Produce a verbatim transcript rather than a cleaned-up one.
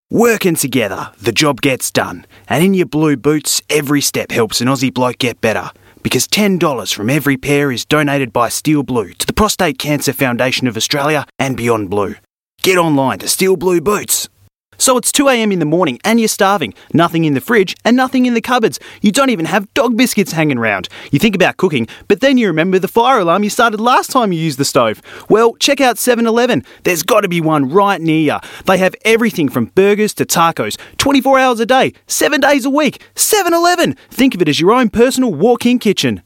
Working together, the job gets done. And in your blue boots, every step helps an Aussie bloke get better. Because ten dollars from every pair is donated by Steel Blue to the Prostate Cancer Foundation of Australia and Beyond Blue. Get online to Steel Blue Boots. So it's two a.m. in the morning and you're starving. Nothing in the fridge and nothing in the cupboards. You don't even have dog biscuits hanging around. You think about cooking, but then you remember the fire alarm you started last time you used the stove. Well, check out seven eleven. There's got to be one right near you. They have everything from burgers to tacos, twenty-four hours a day, seven days a week. seven eleven. Think of it as your own personal walk-in kitchen.